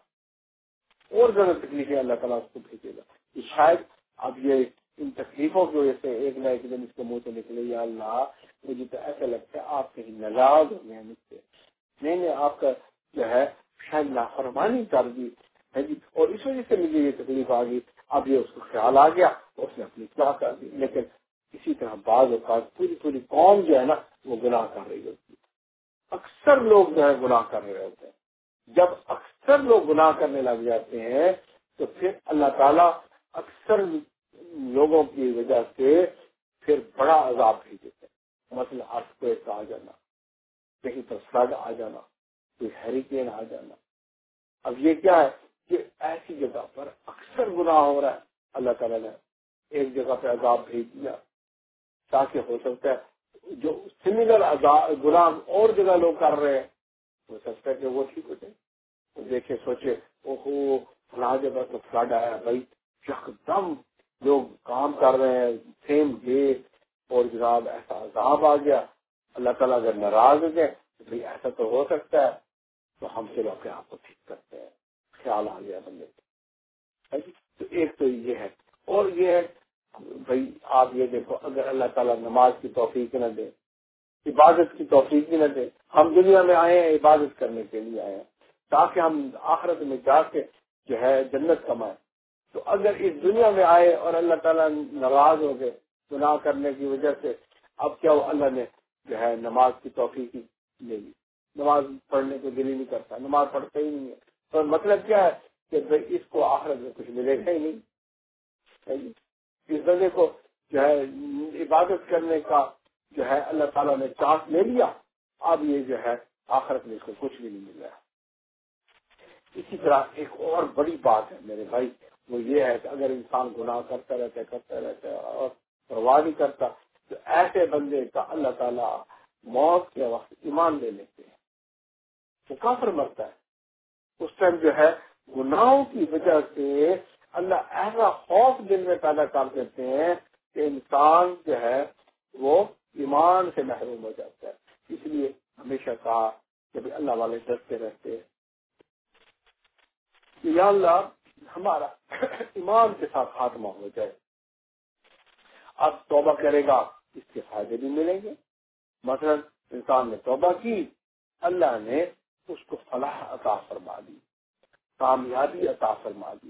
اور زیادہ تکلیفیں اللہ تعالیٰ اس کو بھیجے گا. کہ شاید اب یہ ان تکلیفوں کی وجہ سے ایک نہ ایک دن اس کے منہ سے نکلے یا اللہ مجھے تو ایسا لگتا ہے آپ کہیں ناراض ہو گئے مجھ سے، میں نے آپ کا جو ہے شاید نافرمانی کر دی ہے جی، اور اس وجہ سے مجھے یہ تکلیف آ گئی. اب یہ اس کو خیال آ گیا، اس نے اپنی اصلاح کر دی. لیکن اسی طرح بعض اوقات پوری پوری قوم جو ہے نا وہ گناہ کر رہی ہوتی ہے. اکثر لوگ جو ہے گناہ کر رہے ہوتے ہیں. جب اکثر لوگ گناہ کرنے لگ جاتے ہیں تو پھر اللہ تعالیٰ اکثر لوگوں کی وجہ سے پھر بڑا عذاب بھیج دیتے ہیں. مثلا ارتھکویک آ جانا، کہیں پر فلڈ آ جانا، کوئی ہیریکین آ جانا. اب یہ کیا ہے کہ ایسی جگہ پر اکثر گناہ ہو رہا ہے، اللہ تعالیٰ نے ایک جگہ پہ عذاب بھیج دیا تاکہ ہو سکتا ہے جو سملر گناہ اور جگہ لوگ کر رہے ہیں ہو سکتا ہے کہ وہ ٹھیک ہو جائے. دیکھے سوچے اوہو فلاں جگہ تو فلڈ آیا بھائی، یک دم لوگ کام کر رہے ہیں سیم ڈے اور جناب ایسا عذاب آ گیا. اللہ تعالیٰ اگر ناراض ہو گئے تو بھائی ایسا تو ہو سکتا ہے، تو ہم چلو اپنے آپ کو ٹھیک کرتے ہیں، خیال آ گیا بندے کو. تو ایک تو یہ ہے، اور یہ ہے بھائی آپ یہ دیکھو اگر اللہ تعالیٰ نماز کی توفیق نہ دے، عبادت کی توفیق نہ دے، ہم دنیا میں آئے ہیں عبادت کرنے کے لیے آئے ہیں تاکہ ہم آخرت میں جا کے جو ہے جنت کمائیں. تو اگر اس دنیا میں آئے اور اللہ تعالیٰ ناراض ہو گئے گناہ کرنے کی وجہ سے، اب کیا اللہ نے جو ہے نماز کی توفیق لے لی، نماز پڑھنے کو دل ہی نہیں کرتا، نماز پڑھتا ہی نہیں ہے. تو مطلب کیا ہے کہ بھائی اس کو آخرت میں کچھ ملے گا ہی نہیں. اس بندے کو جو ہے عبادت کرنے کا جو ہے اللہ تعالیٰ نے چانس لے لیا، اب یہ جو ہے آخرت میں اس کو کچھ بھی نہیں مل رہا. اسی طرح ایک اور بڑی بات ہے میرے بھائی، وہ یہ ہے کہ اگر انسان گناہ کرتا رہتا ہے کرتا رہتا ہے اور پرواہ نہیں کرتا تو ایسے بندے کا اللہ تعالیٰ موت کے وقت ایمان لے لیتے ہیں، وہ کافر مرتا ہے. اس ٹائم جو ہے گناہوں کی وجہ سے اللہ ایسا خوف دل میں پیدا کر دیتے ہیں کہ انسان جو ہے وہ ایمان سے محروم ہو جاتا ہے. اس لیے ہمیشہ کہا کہ بھی اللہ والے ڈرتے رہتے ہیں کہ یا اللہ ہمارا ایمان کے ساتھ خاتمہ ہو جائے. اب توبہ کرے گا اس کے فائدے بھی ملیں گے. مثلا انسان نے توبہ کی، اللہ نے اس کو فلاح عطا فرما دی، کامیابی عطا فرما دی.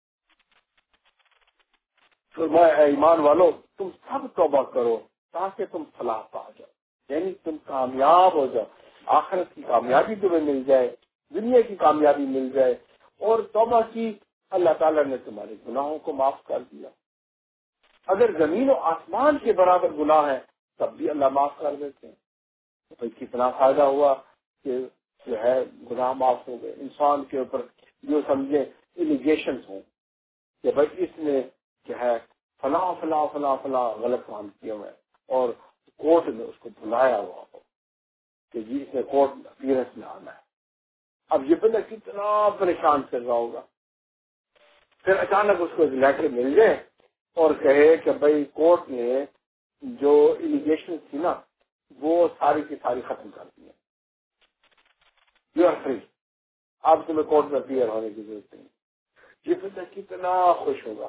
فرمایا اے ایمان والو تم سب توبہ کرو تاکہ تم فلاح پا جاؤ، یعنی تم کامیاب ہو جاؤ، آخرت کی کامیابی تمہیں مل جائے، دنیا کی کامیابی مل جائے. اور توبہ کی، اللہ تعالیٰ نے تمہارے گناہوں کو معاف کر دیا. اگر زمین و آسمان کے برابر گناہ ہے تب بھی اللہ معاف کر دیتے ہیں. بھائی کتنا فائدہ ہوا کہ جو ہے گناہ معاف ہو گئے. انسان کے اوپر جو سمجھے الیگیشنز ہوں کہ بھائی اس نے جو ہے فلاں فلاں فلاں فلاں غلط کام کیے ہوئے اور کورٹ نے اس کو بلایا ہوا ہو کہ جی اس نے کورٹ اپیئرنس میں آنا ہے. اب یہ بندہ کتنا پریشان کر رہا ہوگا. پھر اچانک اس کو ایک لیٹر مل جائے اور کہے کہ بھائی کورٹ نے جو الیگیشن تھی نا وہ ساری کی ساری ختم کر دی ہے، یو آر فری، اب تمہیں کورٹ میں اپیئر ہونے کی ضرورت نہیں. یہ بندہ کتنا خوش ہوگا.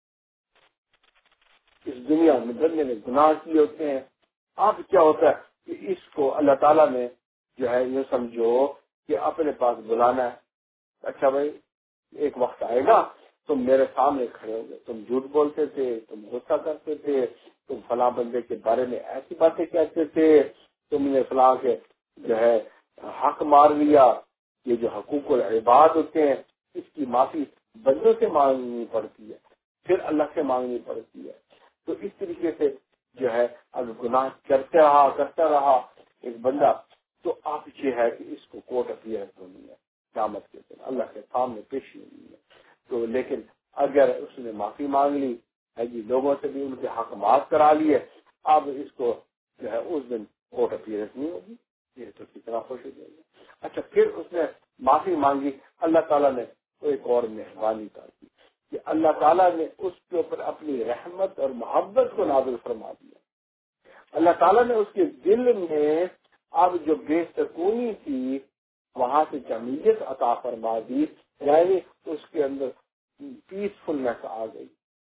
اس دنیا میں بندے نے گناہ کیے ہوتے ہیں. اب کیا ہوتا ہے کہ اس کو اللہ تعالیٰ نے جو ہے یہ سمجھو کہ اپنے پاس بلانا ہے. اچھا بھائی ایک وقت آئے گا تم میرے سامنے کھڑے ہو گئے، تم جھوٹ بولتے تھے، تم غصہ کرتے تھے، تم فلاں بندے کے بارے میں ایسی باتیں کہتے تھے، تم نے فلاں کے جو ہے حق مار لیا، یہ جو حقوق العباد ہوتے ہیں اس کی معافی بندوں سے مانگنی پڑتی ہے، پھر اللہ سے مانگنی پڑتی ہے. تو اس طریقے سے جو ہے اگر گناہ کرتے رہا کرتا رہا ایک بندہ، تو اب یہ ہے کہ اس کو کورٹ اپیئرنس ہونی ہے قیامت کے دن، اللہ کے سامنے پیشی ہونی ہے. تو لیکن اگر اس نے معافی مانگ لی ہے جی، لوگوں سے بھی ان کے حق معاف کرا لیے، اب اس کو جو ہے اس دن کورٹ اپیئرنس نہیں ہوگی، یہ تو کتنا خوش ہو جائے گا. اچھا، پھر اس نے معافی مانگی، اللہ تعالیٰ نے ایک اور مہربانی کر دی کہ اللہ تعالیٰ نے اس کے اوپر اپنی رحمت اور محبت کو نازل فرما دیا. اللہ تعالیٰ نے اس کے دل میں اب جو بے سکونی تھی وہاں سے جمعیت عطا فرما دی، یعنی اس کے اندر پیسفلنس آ گئی.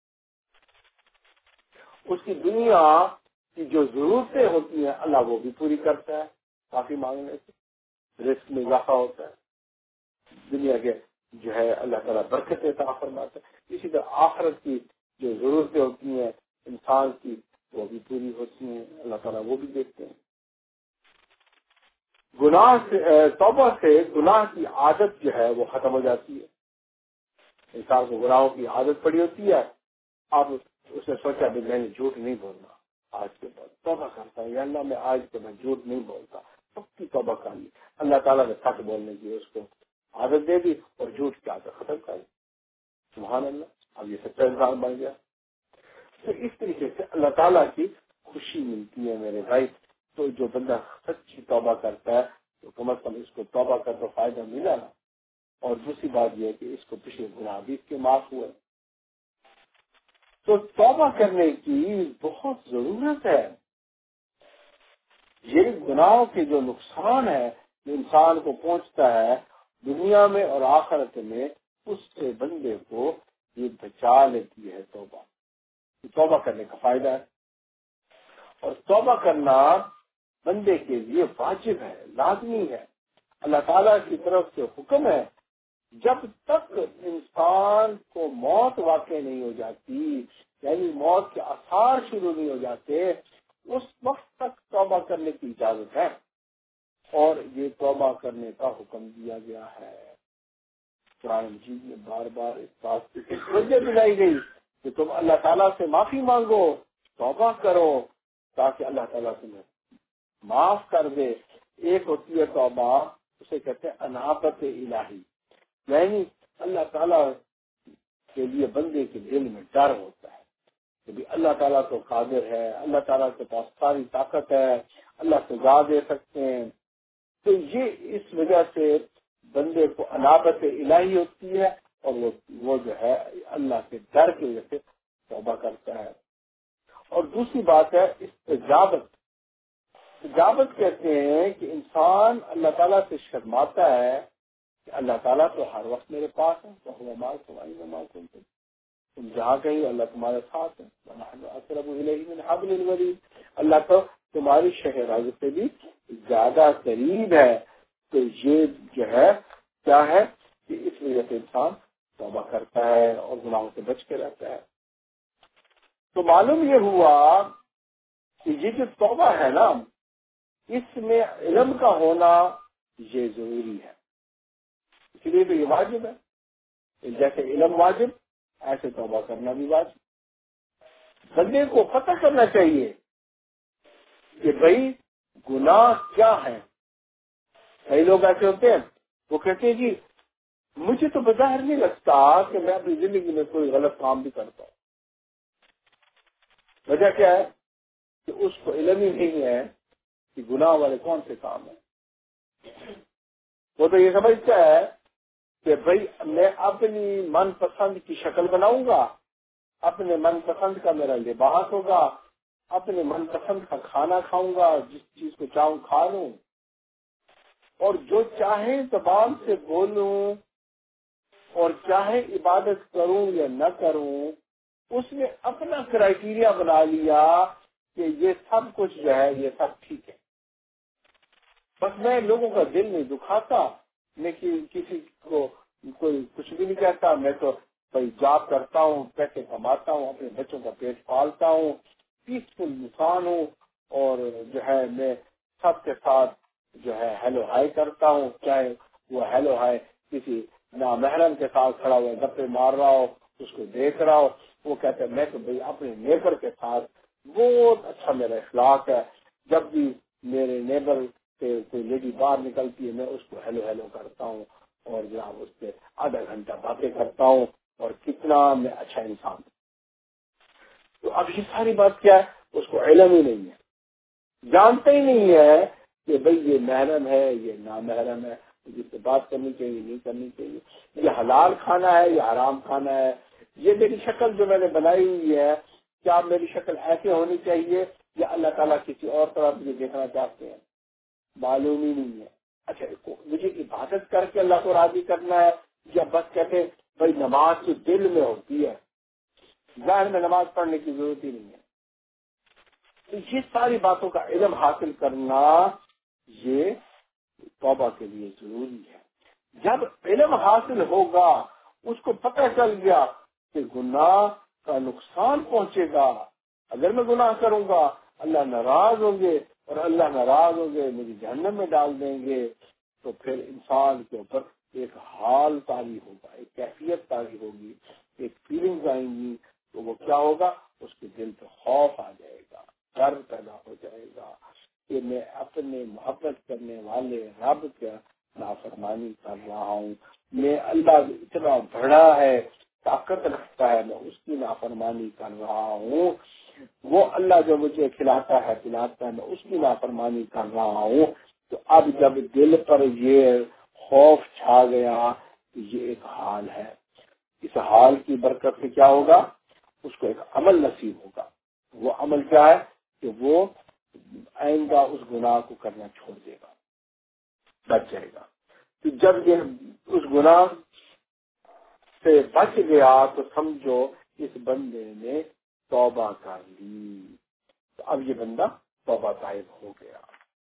اس کی دنیا کی جو ضرورتیں ہوتی ہیں اللہ وہ بھی پوری کرتا ہے معافی مانگنے سے، رزق میں اضافہ ہوتا ہے، دنیا کے جو ہے اللہ تعالیٰ برکت عطا فرماتا ہے. اسی طرح آخرت کی جو ضرورتیں ہوتی ہیں انسان کی وہ بھی پوری ہوتی ہیں، اللہ تعالیٰ وہ بھی دیکھتے ہیں. گناہ سے توبہ سے گناہ کی عادت جو ہے وہ ختم ہو جاتی ہے. انسان کو گناہوں کی عادت پڑی ہوتی ہے، اب اس نے سوچا بھی میں نے جھوٹ نہیں بولنا، آج کے بعد توبہ کرتا ہوں، یا اللہ میں آج کے بعد جھوٹ نہیں بولتا، سب کی توبہ کر لی. اللہ تعالیٰ نے سچ بولنے کی اس کو عادت دے دی اور جھوٹ کی عادت ختم کر دی. سبحان اللہ، اب یہ سچا انسان بن گیا. تو اس طریقے سے اللہ تعالیٰ کی خوشی ملتی ہے میرے بھائی. تو جو بندہ سچی توبہ کرتا ہے تو کم از کم اس کو توبہ کا تو فائدہ ملا نا. اور دوسری بات یہ ہے کہ اس کو پچھلے گناہ بھی اس کے معاف ہوئے. تو توبہ کرنے کی بہت ضرورت ہے. یہ گناہوں کے جو نقصان ہے جو انسان کو پہنچتا ہے دنیا میں اور آخرت میں، اس سے بندے کو یہ بچا لیتی ہے توبہ. توبہ کرنے کا فائدہ ہے، اور توبہ کرنا بندے کے لیے واجب ہے، لازمی ہے. اللہ تعالیٰ کی طرف سے حکم ہے، جب تک انسان کو موت واقع نہیں ہو جاتی، یعنی موت کے آثار شروع نہیں ہو جاتے، اس وقت تک توبہ کرنے کی اجازت ہے. اور یہ توبہ کرنے کا حکم دیا گیا ہے. قرآن مجید میں بار بار اس بات کی وجہ دلائی گئی کہ تم اللہ تعالیٰ سے معافی مانگو، توبہ کرو، تاکہ اللہ تعالیٰ تمہیں معاف کر دے. ایک ہوتی ہے توبہ، اسے کہتے ہیں انابت الہی، یعنی اللہ تعالیٰ کے لیے بندے کے دل میں ڈر ہوتا ہے کہ اللہ تعالیٰ تو قادر ہے، اللہ تعالیٰ کے پاس ساری طاقت ہے، اللہ سزا دے سکتے ہیں. تو یہ اس وجہ سے بندے کو انابت الہی ہوتی ہے، اور وہ وہ جو ہے اللہ کے ڈر کی وجہ سے توبہ کرتا ہے. اور دوسری بات ہے استجابت. استجابت کہتے ہیں کہ انسان اللہ تعالیٰ سے شرماتا ہے کہ اللہ تعالیٰ تو ہر وقت میرے پاس ہے، تو ہمارے تمہاری نماز سنتے تم جہاں کہیں اللہ تمہارے ساتھ ہے، اقرب الیہ من حبل الورید، اللہ تو تمہاری شہرازی سے بھی زیادہ قریب ہے. تو یہ جو ہے کیا ہے کہ اس وجہ سے انسان توبہ کرتا ہے اور گناہوں سے بچ کے رہتا ہے. تو معلوم یہ ہوا کہ یہ جو توبہ ہے نا، اس میں علم کا ہونا یہ ضروری ہے. اس لیے تو یہ واجب ہے، جیسے علم واجب ایسے توبہ کرنا بھی واجب. بندے کو پتہ کرنا چاہیے کہ بھائی گناہ کیا ہے. کئی لوگ ایسے ہوتے ہیں وہ کہتے ہیں جی مجھے تو بظاہر نہیں لگتا کہ میں اپنی زندگی میں کوئی غلط کام بھی کرتا ہوں. وجہ کیا ہے کہ اس کو علم ہی نہیں ہے کہ گناہ والے کون سے کام ہیں. وہ تو یہ سمجھتا ہے کہ بھائی میں اپنی من پسند کی شکل بناؤں گا، اپنے من پسند کا میرا لباس ہوگا، اپنے من پسند کا کھانا کھاؤں گا، جس چیز کو چاہوں کھا لوں، اور جو چاہے زبان سے بولوں اور چاہے عبادت کروں یا نہ کروں. اس نے اپنا کرائیٹیریا بنا لیا کہ یہ سب کچھ جو ہے یہ سب ٹھیک ہے. بس میں لوگوں کا دل نہیں دکھاتا، میں کسی کو کوئی کچھ بھی نہیں کہتا، میں تو کوئی جاب کرتا ہوں، پیسے کماتا ہوں، اپنے بچوں کا پیٹ پالتا ہوں، پیسفل انسان ہوں، اور جو ہے میں سب کے ساتھ جو ہے ہیلو ہائی کرتا ہوں، چاہے وہ ہیلو ہائے کسی نامحرم کے ساتھ کھڑا ہوا گپے مار رہا ہو، اس کو دیکھ رہا ہو، وہ کہتے ہیں میں تو بھائی اپنے نیبر کے ساتھ بہت اچھا میرا اخلاق ہے، جب بھی میرے نیبر سے کوئی لیڈی باہر نکلتی ہے میں اس کو ہیلو ہیلو کرتا ہوں اور جناب اس سے آدھا گھنٹہ باتیں کرتا ہوں، اور کتنا میں اچھا انسان ہوں۔ تو اب یہ ساری بات کیا ہے، اس کو علم ہی نہیں ہے، جانتا ہی نہیں ہے کہ بھئی یہ محرم ہے یہ نامحرم ہے، جس سے بات کرنی چاہیے نہیں کرنی چاہیے، یہ حلال کھانا ہے یا حرام کھانا ہے، یہ میری شکل جو میں نے بنائی ہوئی ہے کیا میری شکل ایسے ہونی چاہیے یا اللہ تعالیٰ کسی اور طرح مجھے دیکھنا چاہتے ہیں، معلوم ہی نہیں ہے۔ اچھا مجھے عبادت کر کے اللہ کو راضی کرنا ہے یا بس کہتے ہیں بھائی نماز تو دل میں ہوتی ہے، ظاہر میں نماز پڑھنے کی ضرورت ہی نہیں ہے۔ تو یہ ساری باتوں کا علم حاصل کرنا یہ توبہ کے لیے ضروری ہے۔ جب علم حاصل ہوگا، اس کو پتہ چل گیا کہ گناہ کا نقصان پہنچے گا، اگر میں گناہ کروں گا اللہ ناراض ہوں گے اور اللہ ناراض ہوں گے مجھے جہنم میں ڈال دیں گے، تو پھر انسان کے اوپر ایک حال طاری ہوگا، ایک کیفیت طاری ہوگی، ایک فیلنگز آئیں گی، تو وہ کیا ہوگا، اس کے دل پہ خوف آ جائے گا، ڈر پیدا ہو جائے گا کہ میں اپنے محبت کرنے والے رب کا نافرمانی کر رہا ہوں، میں اللہ اتنا بڑا ہے طاقت رکھتا ہے میں اس کی نافرمانی کر رہا ہوں، وہ اللہ جو مجھے کھلاتا ہے پلاتا ہے میں اس کی نافرمانی کر رہا ہوں۔ تو اب جب دل پر یہ خوف چھا گیا تو یہ ایک حال ہے، اس حال کی برکت سے کیا ہوگا، اس کو ایک عمل نصیب ہوگا۔ وہ عمل کیا ہے کہ وہ آئندہ اس گناہ کو کرنا چھوڑ دے گا، بچ جائے گا۔ تو جب یہ اس گناہ سے بچ گیا تو سمجھو اس بندے نے توبہ کر لی، تو اب یہ بندہ توبہ طائب ہو گیا۔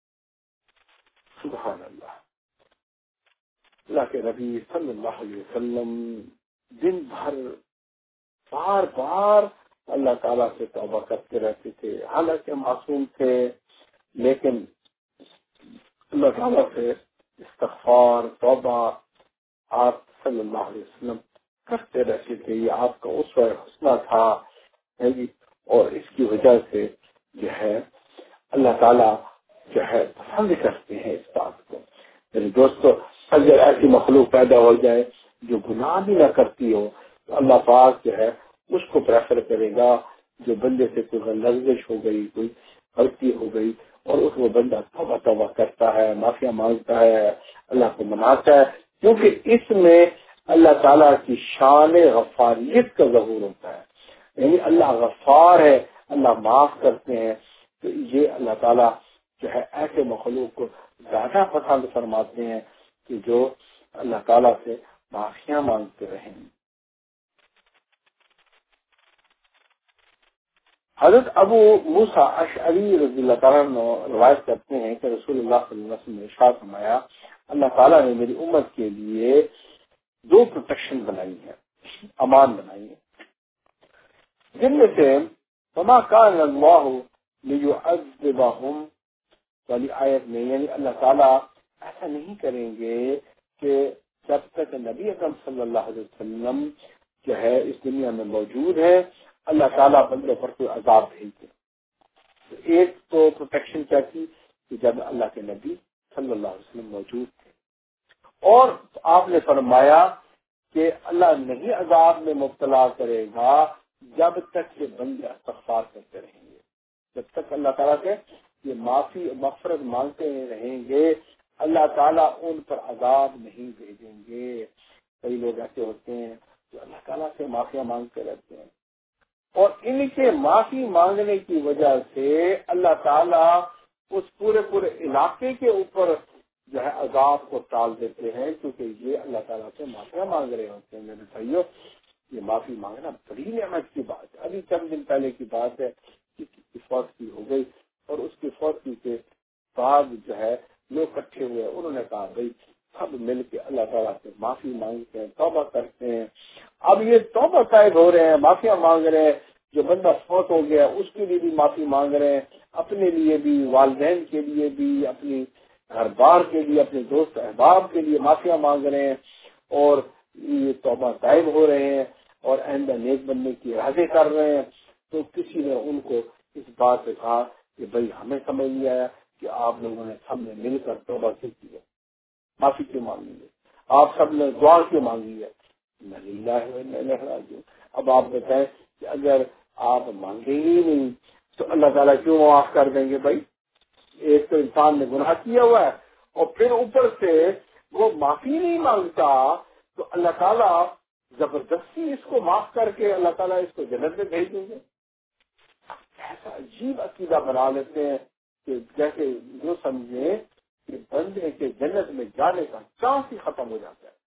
سبحان اللہ۔ اللہ کے نبی صلی اللہ علیہ وسلم دن بھر بار بار اللہ تعالیٰ سے توبہ کرتے رہتے تھے، حالانکہ معصوم تھے لیکن اللہ تعالیٰ سے استغفار توبہ آپ صلی اللہ علیہ وسلم کرتے رہتے تھے، یہ آپ کا اسوہ حسنہ تھا، اور اس کی وجہ سے جو ہے اللہ تعالیٰ جو ہے پسند کرتے ہیں اس بات کو۔ میرے دوستو اگر ایسی مخلوق پیدا ہو جائے جو گناہ بھی نہ کرتی ہو تو اللہ پاک جو ہے اس کو پریفر کرے گا، جو بندے سے کوئی لغزش ہو گئی کوئی غلطی ہو گئی اور اس کو بندہ توبہ توبہ کرتا ہے، معافیا مانگتا ہے، اللہ کو مناتا ہے، کیونکہ اس میں اللہ تعالیٰ کی شان غفاریت کا ظہور ہوتا ہے، یعنی اللہ غفار ہے، اللہ معاف کرتے ہیں۔ تو یہ اللہ تعالیٰ جو ہے ایسے مخلوق کو زیادہ پسند فرماتے ہیں کہ جو اللہ تعالیٰ سے معافیاں مانگتے رہیں۔ حضرت ابو موسیٰ اشعری رضی اللہ تعالیٰ عنہ روایت کرتے ہیں کہ رسول اللہ صلی اللہ علیہ وسلم نے ارشاد فرمایا اللہ تعالیٰ نے میری امت کے لیے دو پروٹیکشن بنائی ہے، امان بنائی ہے، جن میں سے وما کان اللہ لیعذبہم والی آیت میں، یعنی اللہ تعالیٰ ایسا نہیں کریں گے کہ جب تک نبی اکرم صلی اللہ علیہ وسلم جو ہے اس دنیا میں موجود ہے اللہ تعالیٰ بندوں پر کوئی عذاب بھیج دے۔ ایک تو پروٹیکشن کیا تھی کہ جب اللہ کے نبی صلی اللہ علیہ وسلم موجود تھے، اور آپ نے فرمایا کہ اللہ نہیں عذاب میں مبتلا کرے گا جب تک یہ بندے استغفار کرتے رہیں گے، جب تک اللہ تعالیٰ سے یہ معافی مغفرت مانگتے رہیں گے اللہ تعالیٰ ان پر عذاب نہیں بھیجیں گے۔ کئی لوگ ایسے ہوتے ہیں جو اللہ تعالیٰ سے معافیاں مانگتے رہتے ہیں اور ان کے معافی مانگنے کی وجہ سے اللہ تعالیٰ اس پورے پورے علاقے کے اوپر جو ہے عذاب کو ٹال دیتے ہیں، کیونکہ یہ اللہ تعالیٰ سے معافیاں مانگ رہے ہوتے ہیں۔ میرے بھائیو یہ معافی مانگنا بڑی نعمت کی بات ہے۔ ابھی چند دن پہلے کی بات ہے، کسی کی فوتی ہو گئی اور اس کی فوتی کے بعد جو ہے لوگ اکٹھے ہوئے، انہوں نے کہا بھائی سب مل کے اللہ تعالیٰ سے معافی مانگتے ہیں، توبہ کرتے ہیں۔ اب یہ توبہ طائب ہو رہے ہیں، معافیاں مانگ رہے ہیں، جو بندہ فوت ہو گیا اس کے لیے بھی معافی مانگ رہے ہیں، اپنے لیے بھی، والدین کے لیے بھی، اپنی ہر بار کے لیے اپنے دوست احباب کے لیے معافیاں مانگ رہے ہیں اور یہ توبہ طائب ہو رہے ہیں اور آئندہ نیک بننے کی ارادے کر رہے ہیں، تو کسی نے ان کو اس بات سے کہا کہ بھائی ہمیں سمجھ نہیں آیا کہ آپ لوگوں نے سب نے مل کر توبہ کیوں کی ہے، معافی کیوں مانگی ہے، آپ سب نے دعا کیوں مانگی ہے۔ اب آپ بتائیں کہ اگر آپ مانگیں گے ہی نہیں تو اللہ تعالیٰ کیوں معاف کر دیں گے؟ بھائی ایک تو انسان نے گناہ کیا ہوا ہے اور پھر اوپر سے وہ معافی نہیں مانگتا، تو اللہ تعالیٰ زبردستی اس کو معاف کر کے اللہ تعالیٰ اس کو جنت میں بھیج دیں گے۔ ایسا عجیب عقیدہ بنا لیتے ہیں کہ جیسے جو سمجھیں کہ بندے کے جنت میں جانے کا چانس ہی ختم ہو جاتا ہے۔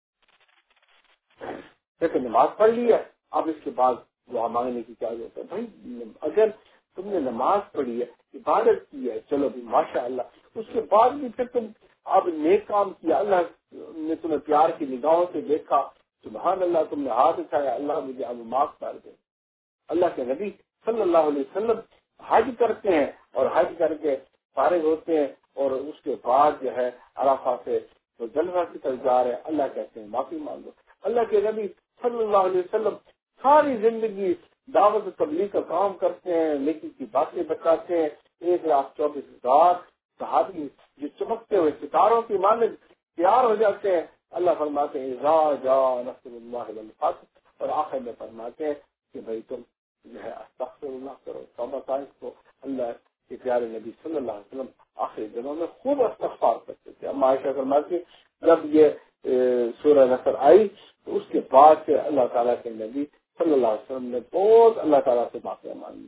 جیسے نماز پڑھ لی ہے، اب اس کے بعد دعا مانگنے کی کیا ضرورت ہے؟ بھائی اگر تم نے نماز پڑھی ہے، عبادت کی ہے، چلو بھی ماشاء اللہ، اس کے بعد بھی پھر تم اب نیک کام کیا، اللہ نے تمہیں پیار کی نگاہوں سے دیکھا، سبحان اللہ، تم نے ہاتھ اٹھایا، اللہ مجھے اب معاف کر دے۔ اللہ کے نبی صلی اللہ علیہ وسلم حج کرتے ہیں اور حج کر کے فارغ ہوتے ہیں اور اس کے بعد جو ہے عرفہ سے تو جلوہ کی طرف جا رہے ہیں، اللہ کہتے ہیں معافی مانگو۔ اللہ کے نبی صلی اللہ علیہ وسلم ساری زندگی دعوت و تبلیغ کا کام کرتے ہیں، نیکی کی باتیں بتاتے ہیں، ایک لاکھ چوبیس ہزار صحابی جو چمکتے ہوئے ستاروں کی مانند تیار ہو جاتے ہیں۔ اللہ فرماتے ہیں اذا جاء نصر اللہ والفتح، اور آخر میں فرماتے ہیں کہ بھائی تم جو ہے استغفر اللہ کرو، توبہ طائب کو۔ اللہ کے پیارے نبی صلی اللہ علیہ وسلم آخری دنوں میں خوب استغفار کرتے تھے۔ اما عائشہ فرماتی جب یہ سورہ نصر آئی تو اس کے بعد سے اللہ تعالیٰ کے نبی صلی اللہ علیہ وسلم نے بہت اللہ تعالیٰ سے معافیاں مانگی۔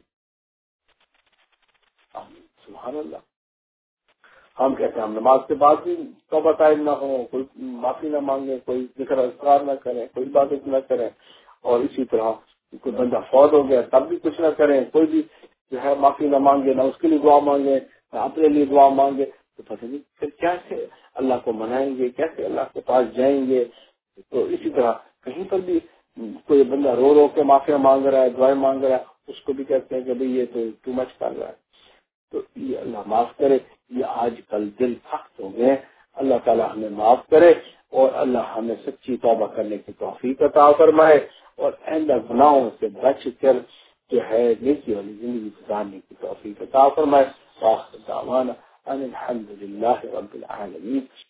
سبحان اللہ۔ ہم کہتے ہیں ہم نماز کے بعد بھی توبہ طائب نہ ہوں، کوئی معافی نہ مانگے، کوئی ذکر اذکار نہ کریں، کوئی عبادت نہ کریں، اور اسی طرح کوئی بندہ فوت ہو گیا تب بھی کچھ نہ کریں، کوئی بھی جو ہے معافی نہ مانگے، نہ اس کے لیے دعا مانگے، نہ اپنے لیے دعا مانگے، تو پتہ نہیں پھر کیسے اللہ کو منائیں گے، کیسے اللہ کے پاس جائیں گے۔ تو اسی طرح کہیں پر بھی کوئی بندہ رو رو کے معافیاں مانگ رہا ہے، دعائیں مانگ رہا ہے، اس کو بھی کہتے ہیں کہ بھئی یہ تو ٹو مچ کر رہا ہے۔ تو یہ اللہ معاف کرے، یہ آج کل دل سخت ہو گئے، اللہ تعالیٰ ہمیں معاف کرے اور اللہ ہمیں سچی توبہ کرنے کی توفیق عطا فرمائے اور آئندہ گناہوں سے بچ کر جو ہے نیکی والی زندگی گزارنے کی توفیق عطا فرمائے۔ وآخر دعوانا ان الحمد للہ رب العالمین۔